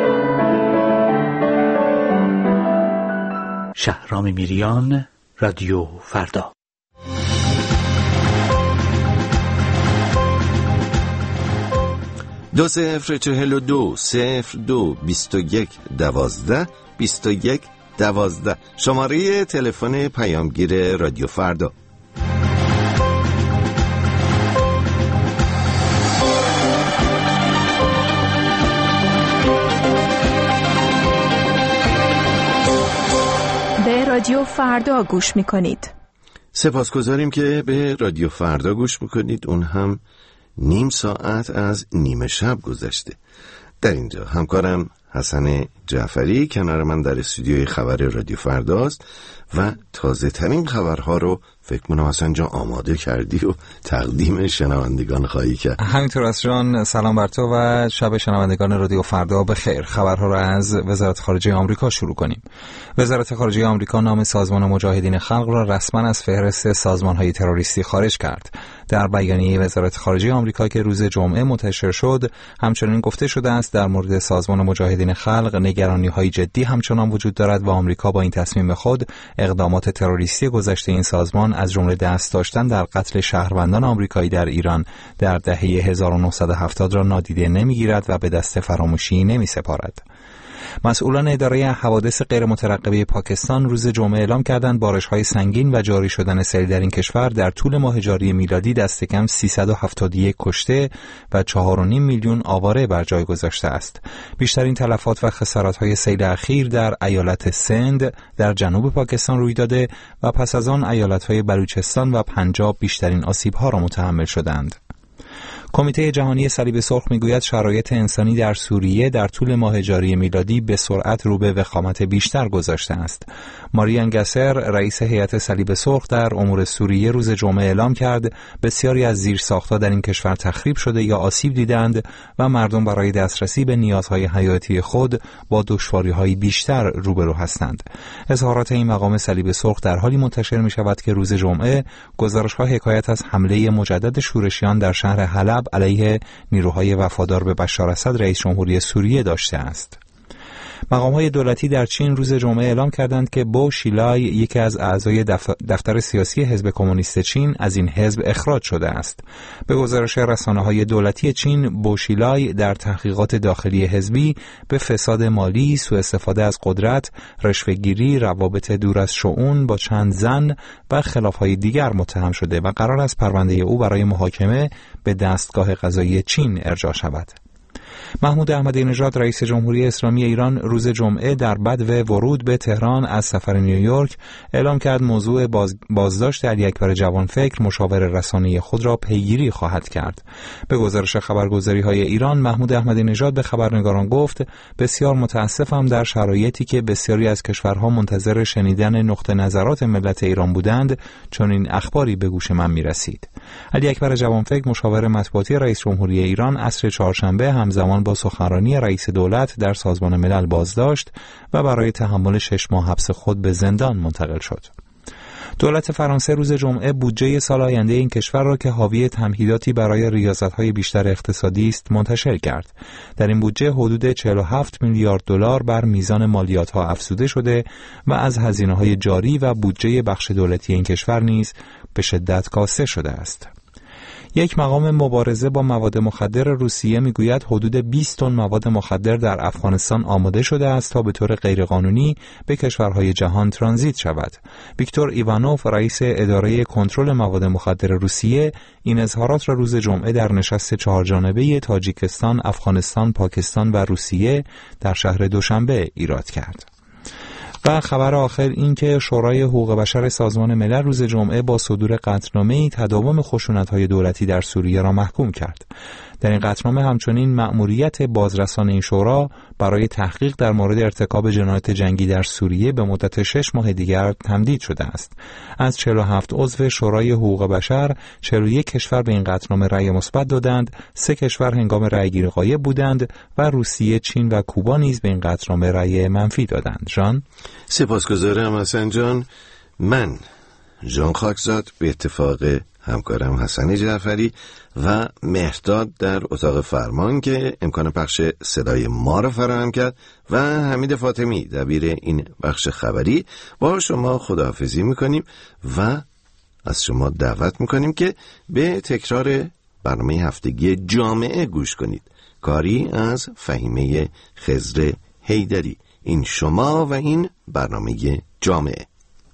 شهرام میریان، رادیو فردا.
دو 042 02 21 12 21 12 شماره تلفن پیامگیر رادیو فردا.
به رادیو فردا گوش میکنید.
سپاسگزاریم که به رادیو فردا گوش میکنید. اون هم نیم ساعت از نیمه شب گذشته. در اینجا همکارم حسن جعفری کنار من در استودیوی خبر رادیو فرداست و تازه ترین خبرها رو فکر کنم حسن جان آماده کردی و تقدیم شنوندگان خواهی کرد.
همینطور است جان. سلام بر تو و شب شنوندگان رادیو فردا بخیر. خبرها رو از وزارت خارجه آمریکا شروع کنیم. وزارت خارجه آمریکا نام سازمان مجاهدین خلق را رسما از فهرست سازمان‌های تروریستی خارج کرد. در بیانیه وزارت خارجه آمریکا که روز جمعه منتشر شد، همچنین گفته شده است در مورد سازمان مجاهدین خلق نگرانی‌های جدی همچنان وجود دارد و آمریکا با این تصمیم خود اقدامات تروریستی گذشته این سازمان از جمله دست داشتن در قتل شهروندان آمریکایی در ایران در دهه 1970 را نادیده نمی‌گیرد و به دست فراموشی نمی‌سپارد. مسئولان اداره حوادث غیر مترقبه پاکستان روز جمعه اعلام کردند بارش‌های سنگین و جاری شدن سیل در این کشور در طول ماه جاری میلادی دست کم 371 کشته و 4.5 میلیون آواره بر جای گذاشته است. بیشترین تلفات و خسارت‌های سیل اخیر در ایالت سند در جنوب پاکستان روی داده و پس از آن ایالت‌های بلوچستان و پنجاب بیشترین آسیب‌ها را متحمل شدند. کمیته جهانی صلیب سرخ میگوید شرایط انسانی در سوریه در طول ماه جاری میلادی به سرعت رو به وخامت بیشتر گذاشته است. ماریان گسر رئیس هیئت صلیب سرخ در امور سوریه روز جمعه اعلام کرد بسیاری از زیرساخت‌ها در این کشور تخریب شده یا آسیب دیدند و مردم برای دسترسی به نیازهای حیاتی خود با دشواری‌های بیشتر روبرو هستند. اظهارات این مقام صلیب سرخ در حالی منتشر می‌شود که روز جمعه گزارش‌ها حکایت از حمله مجدد شورشیان در شهر حلب علیه نیروهای وفادار به بشار اسد رئیس جمهوری سوریه داشته است. مقام‌های دولتی در چین روز جمعه اعلام کردند که بو شیلای یکی از اعضای دفتر سیاسی حزب کمونیست چین از این حزب اخراج شده است. به گزارش رسانه‌های دولتی چین، بو شیلای در تحقیقات داخلی حزبی به فساد مالی، سوء استفاده از قدرت، رشوه‌گیری، روابط دور از شؤون با چند زن و خلاف‌های دیگر متهم شده و قرار است پرونده او برای محاکمه به دستگاه قضایی چین ارجاع شود. محمود احمدی نژاد رئیس جمهوری اسلامی ایران روز جمعه در بدو ورود به تهران از سفر نیویورک اعلام کرد موضوع بازداشت علی اکبر جوانفکر مشاور رسانه‌ای خود را پیگیری خواهد کرد. به گزارش خبرگزاری‌های ایران، محمود احمدی نژاد به خبرنگاران گفت بسیار متاسفم در شرایطی که بسیاری از کشورها منتظر شنیدن نقطه نظرات ملت ایران بودند چون این اخباری به گوش من می‌رسید. علی اکبر جوانفکر مشاور مطبوعاتی رئیس جمهوری ایران عصر چهارشنبه همزمان با سخنرانی رئیس دولت در سازمان ملل بازداشت و برای تحمل 6 ماه حبس خود به زندان منتقل شد. دولت فرانسه روز جمعه بودجه سال آینده این کشور را که حاوی تمهیداتی برای ریاضت‌های بیشتر اقتصادی است منتشر کرد. در این بودجه حدود 47 میلیارد دلار بر میزان مالیات‌ها افزوده شده و از هزینه‌های جاری و بودجه بخش دولتی این کشور نیز به شدت کاسته شده است. یک مقام مبارزه با مواد مخدر روسیه میگوید حدود 20 تن مواد مخدر در افغانستان آماده شده است تا به طور غیرقانونی به کشورهای جهان ترانزیت شود. ویکتور ایوانوف، رئیس اداره کنترل مواد مخدر روسیه، این اظهارات را روز جمعه در نشست 4 جانبه تاجیکستان، افغانستان، پاکستان و روسیه در شهر دوشنبه ایراد کرد. و خبر آخر این که شورای حقوق بشر سازمان ملل روز جمعه با صدور قطعنامه‌ای تداوم خشونت‌های دولتی در سوریه را محکوم کرد. در این قطعنامه همچنین مأموریت بازرسان این شورا برای تحقیق در مورد ارتکاب جنایت جنگی در سوریه به مدت 6 ماه دیگر تمدید شده است. از 47 عضو شورای حقوق بشر 41 کشور به این قطعنامه رأی مثبت دادند، 3 کشور هنگام رأیگیری غایب بودند و روسیه، چین و کوبا نیز به این قطعنامه رأی منفی دادند. جان،
سپاسگزارم حسن جان. من ژان خاکزاد به اتفاق همکارم حسن جعفری و مهرداد در اتاق فرمان که امکان پخش صدای ما را فراهم کرد و حمید فاطمی دبیر این بخش خبری با شما خداحافظی میکنیم و از شما دعوت میکنیم که به تکرار برنامه هفتگی جامعه گوش کنید، کاری از فهیمه خضر حیدری. این شما و این برنامه جامعه.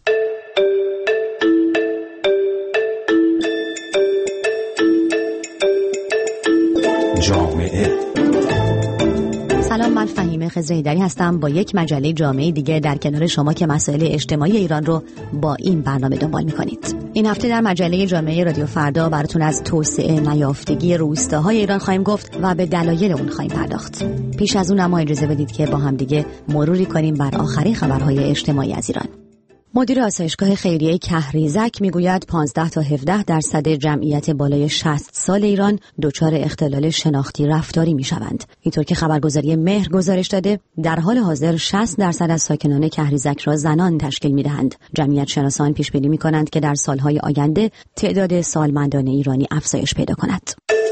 سلام، من فهیمه خضر حیدری هستم با یک مجله جامعه دیگه در کنار شما که مسائل اجتماعی ایران رو با این برنامه دنبال می‌کنید. این هفته در مجله جامعه رادیو فردا براتون از توسعه نیافتگی روستاهای ایران خواهیم گفت و به دلایل اون خواهیم پرداخت. پیش از اون اما اجازه بدید که با هم دیگه مروری کنیم بر آخرین خبرهای اجتماعی از ایران. مدیر آسایشگاه خیریه کهریزک میگوید 15 تا 17% جمعیت بالای 60 سال ایران دچار اختلال شناختی رفتاری میشوند. اینطور که خبرگزاری مهر گزارش داده در حال حاضر 60% از ساکنان کهریزک را زنان تشکیل میدهند. جمعیت شناسان پیش بینی میکنند که در سالهای آینده تعداد سالمندان ایرانی افزایش پیدا کند.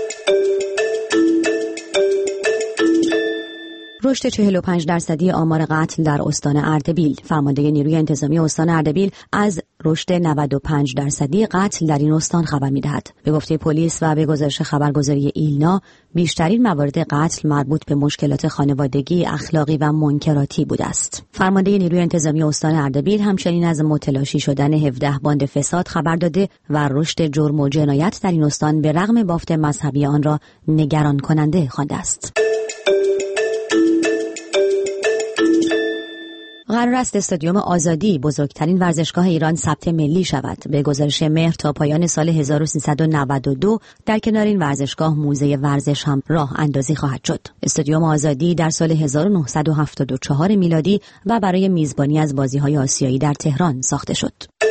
رشد 45% آمار قتل در استان اردبیل. فرمانده نیروی انتظامی استان اردبیل از رشد 95% قتل در این استان خبر می‌دهد. به گفته پلیس و به گزارش خبرگزاری ایلنا، بیشترین موارد قتل مربوط به مشکلات خانوادگی، اخلاقی و منکراتی بوده است. فرمانده نیروی انتظامی استان اردبیل همچنین از متلاشی شدن 17 باند فساد خبر داده و رشد جرم و جنایت در این استان به رغم بافت مذهبی آن را نگران کننده خوانده است. قرار است استادیوم آزادی بزرگترین ورزشگاه ایران ثبت ملی شود. به گزارش مهر تا پایان سال 1392 در کنار این ورزشگاه موزه ورزش هم راه اندازی خواهد شد. استادیوم آزادی در سال 1974 میلادی و برای میزبانی از بازی‌های آسیایی در تهران ساخته شد.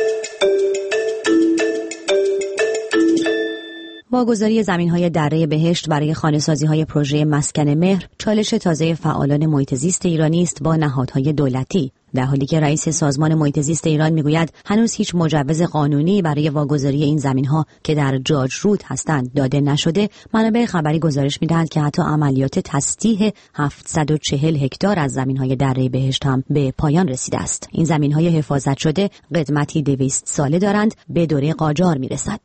واگذاری زمین‌های دره بهشت برای خانه‌سازی‌های پروژه مسکن مهر چالش تازه فعالان محیط زیست ایرانی است با نهادهای دولتی، در حالی که رئیس سازمان محیط زیست ایران میگوید هنوز هیچ مجوز قانونی برای واگذاری این زمین‌ها که در جاج رود هستند داده نشده. منابع خبری گزارش می‌دهند که حتی عملیات تسطیح 740 هکتار از زمین‌های دره بهشت هم به پایان رسیده است. این زمین‌های حفاظت شده قدمتی 200 ساله دارند، به دوره قاجار می‌رسد.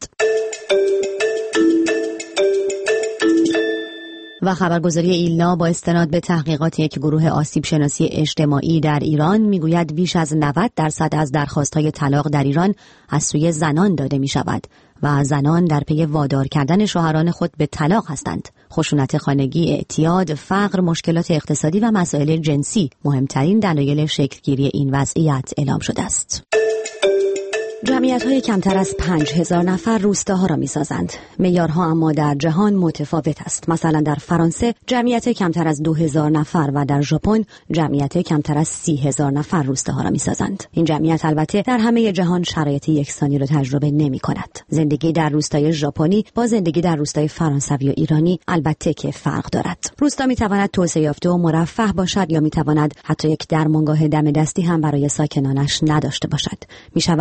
و خبرگزاری ایلنا با استناد به تحقیقات یک گروه آسیب شناسی اجتماعی در ایران میگوید بیش از 90% از درخواست‌های طلاق در ایران از سوی زنان داده می‌شود و زنان در پی وادار کردن شوهران خود به طلاق هستند. خشونت خانگی، اعتیاد، فقر، مشکلات اقتصادی و مسائل جنسی مهمترین دلایل شکلگیری این وضعیت اعلام شده است. جمعیت‌های کمتر از 5000 نفر روستاها را می‌سازند. معیارها اما در جهان متفاوت است. مثلا در فرانسه جمعیت کمتر از 2000 نفر و در ژاپن جمعیت کمتر از 30000 نفر روستاها را می‌سازند. این جمعیت البته در همه جهان شرایط یکسانی را تجربه نمی‌کند. زندگی در روستای ژاپنی با زندگی در روستای فرانسوی و ایرانی البته که فرق دارد. روستا می‌تواند توسعه یافته و مرفه باشد یا می‌تواند حتی یک درمانگاه دم دستی هم برای ساکنانش نداشته باشد. می‌شود در روستا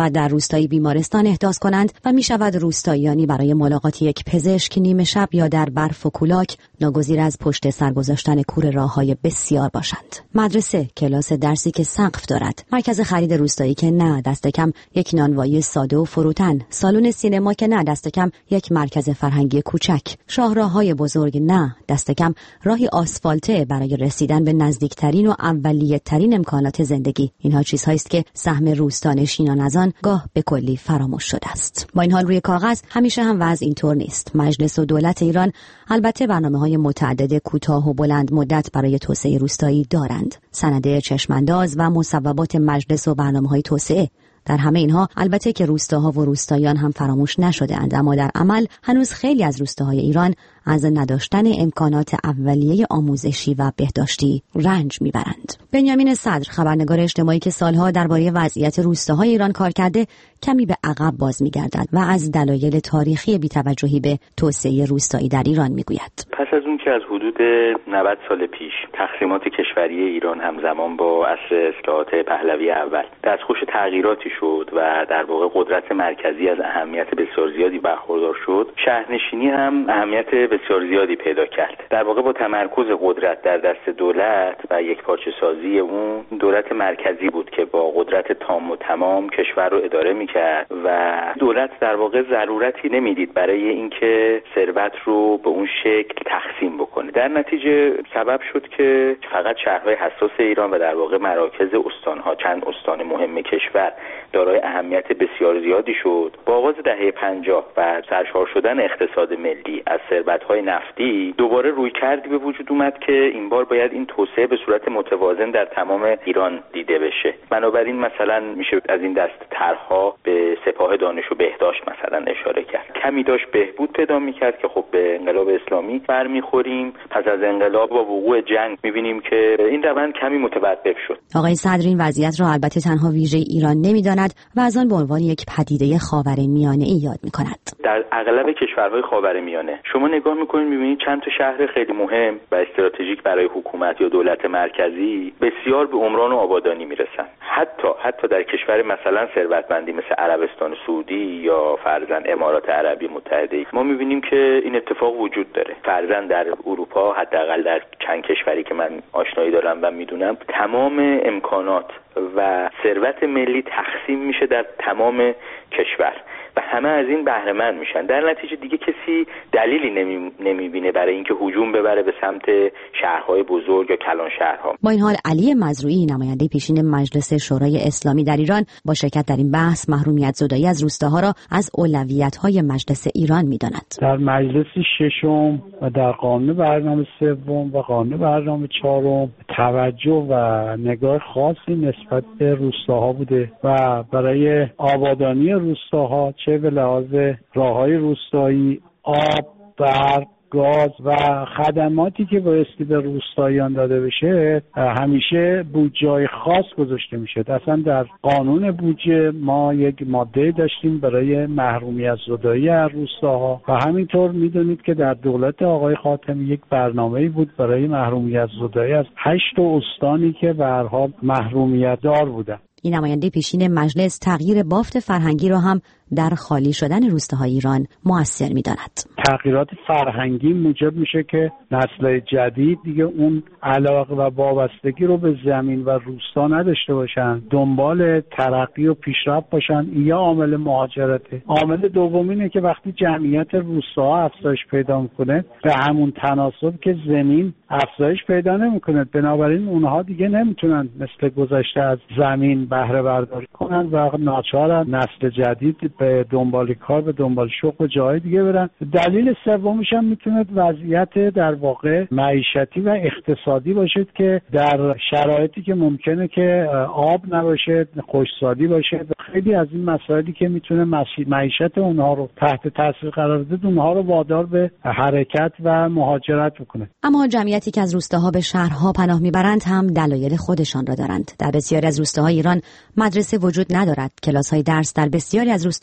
روستایی بیمارستان احداث کنند و می شود روستاییانی برای ملاقات یک پزشک نیمه شب یا در برف و کولاک ناگزیر از پشت سر گذاشتن کوره راههای بسیار باشند. مدرسه، کلاس درسی که سقف دارد، مرکز خرید روستایی که نه، دست کم یک نانوایی ساده و فروتن، سالن سینما که نه، دست کم یک مرکز فرهنگی کوچک، شاهراه‌های بزرگ نه، دست کم راهی آسفالته برای رسیدن به نزدیکترین و اولیه‌ترین امکانات زندگی. اینها چیزهایی است که سهم روستانشینان از آن گاه به کلی فراموش شده است. با این حال روی کاغذ همیشه هم وضع اینطور نیست. مجلس و دولت ایران البته برنامه‌های متعدد کوتاه و بلند مدت برای توسعه روستایی دارند. سند چشمانداز و مصوبات مجلس و برنامه‌های توسعه. در همه اینها البته که روستاها و روستاییان هم فراموش نشده‌اند، اما در عمل هنوز خیلی از روستاهای ایران از نداشتن امکانات اولیه آموزشی و بهداشتی رنج میبرند. بنیامین صدر، خبرنگار اجتماعی که سالها درباره وضعیت روستاهای ایران کار کرده، کمی به عقب باز میگردد و از دلایل تاریخی بی‌توجهی به توسعه روستایی در ایران میگوید.
پس از اون که از حدود 90 سال پیش تقسیمات کشوری ایران همزمان با عصر اصلاحات پهلوی اول دستخوش تغییراتی شد و در واقع قدرت مرکزی از اهمیت بسیار زیادی برخوردار شد، شهرنشینی هم اهمیت بسیار زیادی پیدا کرد. در واقع با تمرکز قدرت در دست دولت و یکپارچه سازی اون، دولت مرکزی بود که با قدرت تام و تمام کشور رو اداره میکرد و دولت در واقع ضرورتی نمیدید برای اینکه ثروت رو به اون شکل تقسیم بکنه. در نتیجه سبب شد که فقط شهرهای حساس ایران و در واقع مراکز استانها، چند استان مهم کشور دارای اهمیت بسیار زیادی شد. با آغاز دهه 50 و سرشار شدن اقتصاد ملی از ثروت‌های نفتی، دوباره رویکردی به وجود اومد که این بار باید این توسعه به صورت متوازن در تمام ایران دیده بشه. بنابراین مثلا میشه از این دست طرح‌ها به سپاه دانش و بهداشت مثلا اشاره کرد. کمی داشت بهبود پیدا می‌کرد که خب به انقلاب اسلامی برمیخوریم. پس از انقلاب با وقوع جنگ می‌بینیم که این روند کمی متوقف شد.
آقای صدر این وضعیت را البته تنها ویژه ایران نمی‌داند و از آن به عنوان یک پدیده خاورمیانه‌ای یاد می‌کند.
در اغلب کشورهای خاورمیانه شما نگاه می‌کنید می‌بینید چند تا شهر خیلی مهم و استراتژیک برای حکومت یا دولت مرکزی بسیار به عمران و آبادانی میرسن. حتی در کشور مثلا ثروتمندی مثل عربستان سعودی یا فرضاً امارات عربی متحده ما می‌بینیم که این اتفاق وجود داره. فرضاً در اروپا، حداقل در چند کشوری که من آشنایی دارم و میدونم، تمام امکانات و ثروت ملی تقسیم میشه در تمام کشور و همه از این بهره مند میشن. در نتیجه دیگه کسی دلیلی نمیبینه برای اینکه هجوم ببره به سمت شهرهای بزرگ یا کلان شهرها.
با این حال علی مزروعی، نماینده پیشین مجلس شورای اسلامی در ایران، با شرکت در این بحث محرومیت زدایی از روستاها را از اولویت‌های مجلس ایران میداند.
در مجلس ششم و در قانون برنامه سوم و قانون برنامه چهارم توجه و نگاه خاصی نسبت به روستاها بوده و برای آبادانی روستاها، چه به لحاظ راههای روستایی، آب، برق، گاز و خدماتی که بایستی به روستاییان داده بشه، همیشه بودجه‌های خاص گذاشته میشه. اصلا در قانون بودجه ما یک ماده داشتیم برای محرومیت زدایی از روستاها و همینطور میدونید که در دولت آقای خاتمی یک برنامه‌ای بود برای محرومیت زدایی از 8 استانی که به هر حال محرومیت دار بودن.
این نماینده پیشین مجلس تغییر بافت فرهنگی را هم در خالی شدن روستاهای ایران مؤثر می‌داند.
تغییرات فرهنگی موجب میشه که نسل‌های جدید دیگه اون علاقه و وابستگی رو به زمین و روستا نداشته باشن، دنبال ترقی و پیشرفت باشن. یا عامل مهاجرته. عامل دومینه که وقتی جمعیت روستاها افزایش پیدا میکنه به همون تناسب که زمین افزایش پیدا نمیکنه، بنابراین اونها دیگه نمیتونن مثل گذشته از زمین بهره برداری کنن و ناچارن نسل جدید به دنبال کار، به دنبال شغل و جای دیگه برن. دلیل سومش هم میتونه وضعیت در واقع معیشتی و اقتصادی باشه که در شرایطی که ممکنه که آب نباشه، خشکسالی باشه، خیلی از این مسائلی که میتونه معیشت اونها رو تحت تاثیر قرار بده، اونها رو وادار به حرکت و مهاجرت بکنه.
اما جمعیتی که از روستاها به شهرها پناه میبرند هم دلایل خودشان را دارند. در بسیاری از روستاهای ایران مدرسه وجود ندارد. کلاس‌های درس در بسیاری از روستاها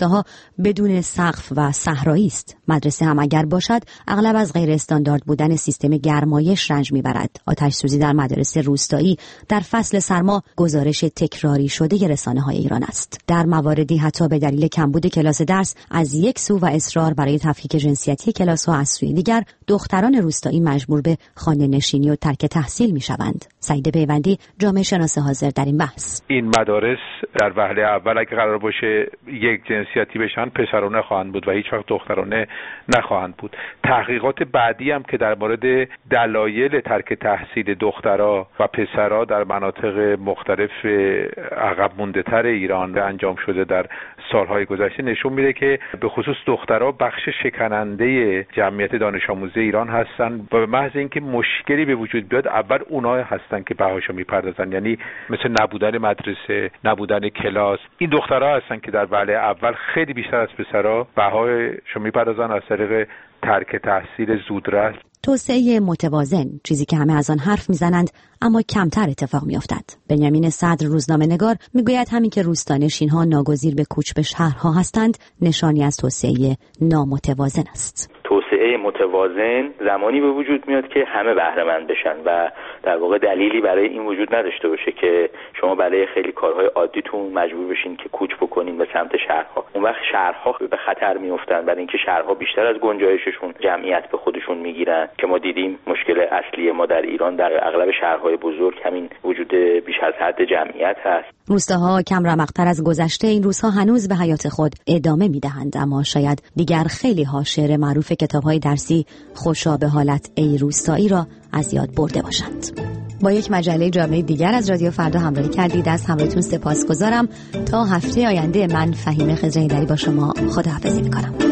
ها بدون سقف و صحرایی است. مدرسه هم اگر باشد اغلب از غیر استاندارد بودن سیستم گرمایش رنج میبرد. آتش سوزی در مدارس روستایی در فصل سرما گزارش تکراری شده رسانه‌های ایران است. در مواردی حتی به دلیل کمبود کلاس درس از یک سو و اصرار برای تفکیک جنسیتی کلاس‌ها از سوی دیگر، دختران روستایی مجبور به خانه‌نشینی و ترک تحصیل می‌شوند. سعید پیوندی، جامعه شناس حاضر در این بحث:
این مدارس در وهله اول اگه قرار باشه یک جنسیتی بشن، پسرانه خواهند بود و هیچ وقت دخترانه نخواهند بود. تحقیقات بعدی هم که در مورد دلایل ترک تحصیل دخترها و پسرها در مناطق مختلف عقب مونده‌تر ایران انجام شده در سالهای گذشته نشون میده که به خصوص دخترها بخش شکننده جمعیت دانش آموزی ایران هستن و به محض اینکه مشکلی به وجود بیاد اول اونها هستن که بهاشو میپردازن، یعنی مثل نبودن مدرسه، نبودن کلاس. این دخترها هستن که در وهله اول خیلی بیشتر از پسرها بهاشو میپردازن از طریق ترک تحصیل زودرس.
توسعه متوازن، چیزی که همه از آن حرف میزنند اما کمتر اتفاق میافتد. بنیامین صدر روزنامه‌نگار میگوید همین که روستانشین‌ها ناگزیر به کوچ به شهرها هستند نشانی از توسعه نامتوازن است.
توسعه متوازن زمانی به وجود میاد که همه بهره مند بشن و در واقع دلیلی برای این وجود نداشته باشه که شما برای خیلی کارهای عادیتون مجبور بشین که کوچ بکنین به سمت شهرها. اون وقت شهرها به خطر میافتن برای اینکه شهرها بیشتر از گنجایششون جمعیت به خودشون میگیرن که ما دیدیم مشکل اصلی ما در ایران در اغلب شهرهای بزرگ همین وجود بیش از حد جمعیت هست.
روستاها کم رمق‌تر از گذشته این روزها هنوز به حیات خود ادامه میدهند، اما شاید دیگر خیلی ها شعر معروف کتاب‌های درسی خوشا به حالت ای روستایی را از یاد برده باشند. با یک مجله جامعه دیگر از رادیو فردا همراهی کردید. از همراهیتون سپاسگزارم. تا هفته آینده من فهیمه خضره‌ایدری با شما خداحافظی می‌کنم.